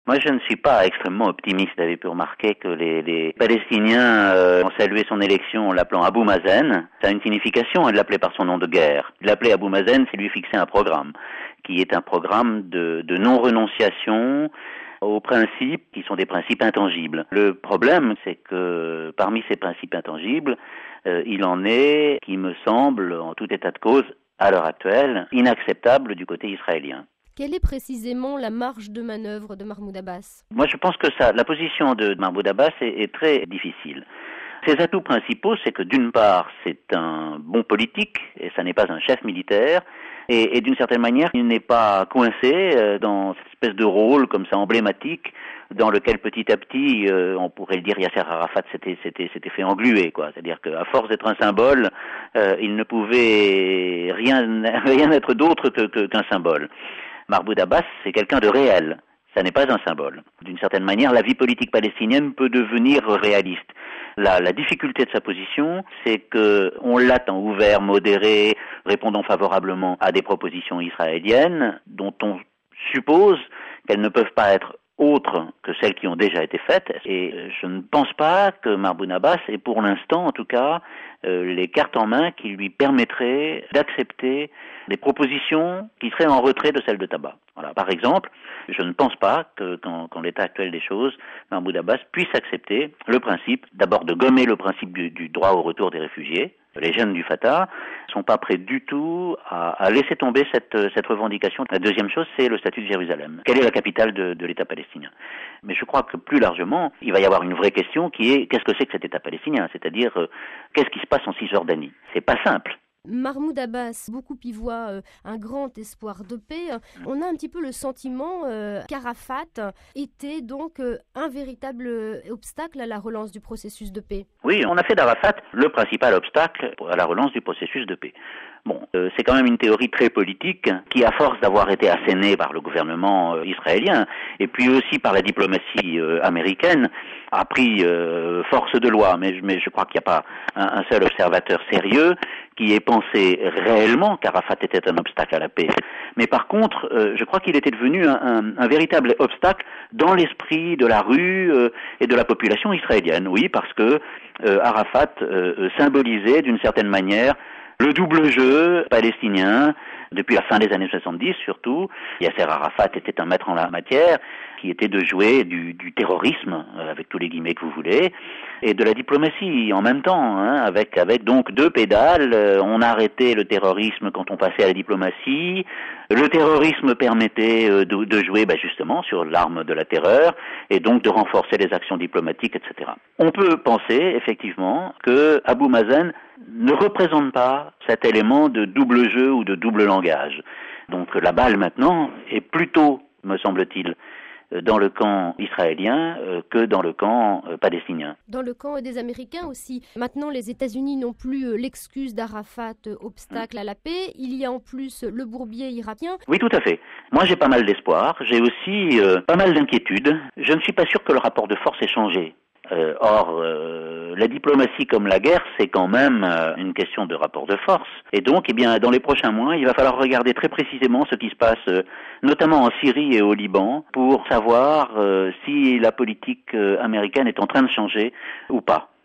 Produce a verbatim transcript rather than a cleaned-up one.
Moi, je ne suis pas extrêmement optimiste. Vous avez pu remarquer que les, les Palestiniens euh, ont salué son élection en l'appelant Abou Mazen. Ça a une signification, hein, de l'appeler par son nom de guerre. L'appeler Abou Mazen, c'est lui fixer un programme, qui est un programme de, de non-renonciation aux principes qui sont des principes intangibles. Le problème, c'est que parmi ces principes intangibles, euh, il en est qui me semble, en tout état de cause, à l'heure actuelle, inacceptable du côté israélien. Quelle est précisément la marge de manœuvre de Mahmoud Abbas ? Moi, je pense que ça, la position de Mahmoud Abbas est, est très difficile. Ses atouts principaux, c'est que d'une part, c'est un bon politique, et ça n'est pas un chef militaire, et, et d'une certaine manière, il n'est pas coincé euh, dans cette espèce de rôle comme ça emblématique, dans lequel petit à petit, euh, on pourrait le dire, Yasser Arafat s'était, s'était, s'était fait engluer, quoi. C'est-à-dire qu'à force d'être un symbole, euh, il ne pouvait rien, rien être d'autre que, que, qu'un symbole. Mahmoud Abbas, c'est quelqu'un de réel. Ça n'est pas un symbole. D'une certaine manière, la vie politique palestinienne peut devenir réaliste. La, la difficulté de sa position, c'est que on l'attend ouvert, modéré, répondant favorablement à des propositions israéliennes, dont on suppose qu'elles ne peuvent pas être autres que celles qui ont déjà été faites. Et je ne pense pas que Mahmoud Abbas ait pour l'instant, en tout cas, euh, les cartes en main qui lui permettraient d'accepter des propositions qui seraient en retrait de celles de Tabac. Voilà. Par exemple, je ne pense pas que, qu'en, qu'en l'état actuel des choses, Mahmoud Abbas puisse accepter le principe, d'abord de gommer le principe du, du droit au retour des réfugiés. Les jeunes du Fatah sont pas prêts du tout à, à laisser tomber cette, cette revendication. La deuxième chose, c'est le statut de Jérusalem. Quelle est la capitale de, de l'État palestinien ? Mais je crois que plus largement, il va y avoir une vraie question qui est qu'est-ce que c'est que cet État palestinien ? C'est-à-dire, euh, qu'est-ce qui se passe en Cisjordanie ? C'est pas simple. Mahmoud Abbas, beaucoup y voient euh, un grand espoir de paix. On a un petit peu le sentiment euh, qu'Arafat était donc euh, un véritable obstacle à la relance du processus de paix. Oui, on a fait d'Arafat le principal obstacle à la relance du processus de paix. Bon, euh, c'est quand même une théorie très politique qui, à force d'avoir été assénée par le gouvernement euh, israélien et puis aussi par la diplomatie euh, américaine, a pris euh, force de loi. Mais, mais je crois qu'il n'y a pas un, un seul observateur sérieux qui ait pensé réellement qu'Arafat était un obstacle à la paix. Mais par contre, euh, je crois qu'il était devenu un, un, un véritable obstacle dans l'esprit de la rue euh, et de la population israélienne. Oui, parce que euh, Arafat euh, symbolisait d'une certaine manière le double jeu palestinien, depuis la fin des années soixante-dix surtout. Yasser Arafat était un maître en la matière, qui était de jouer du, du terrorisme, avec tous les guillemets que vous voulez, et de la diplomatie en même temps, hein, avec, avec donc deux pédales. On arrêtait le terrorisme quand on passait à la diplomatie. Le terrorisme permettait de, de jouer bah, justement sur l'arme de la terreur, et donc de renforcer les actions diplomatiques, et cetera. On peut penser effectivement que Abou Mazen ne représente pas cet élément de double jeu ou de double langage. Donc la balle maintenant est plutôt, me semble-t-il, dans le camp israélien euh, que dans le camp euh, palestinien. Dans le camp des Américains aussi. Maintenant, les États-Unis n'ont plus euh, l'excuse d'Arafat, euh, obstacle à la paix. Il y a en plus le bourbier irakien. Oui, tout à fait. Moi, j'ai pas mal d'espoir. J'ai aussi euh, pas mal d'inquiétudes. Je ne suis pas sûr que le rapport de force ait changé. Euh, or, euh, la diplomatie comme la guerre, c'est quand même euh, une question de rapport de force. Et donc, eh bien, dans les prochains mois, il va falloir regarder très précisément ce qui se passe, euh, notamment en Syrie et au Liban, pour savoir euh, si la politique euh, américaine est en train de changer ou pas.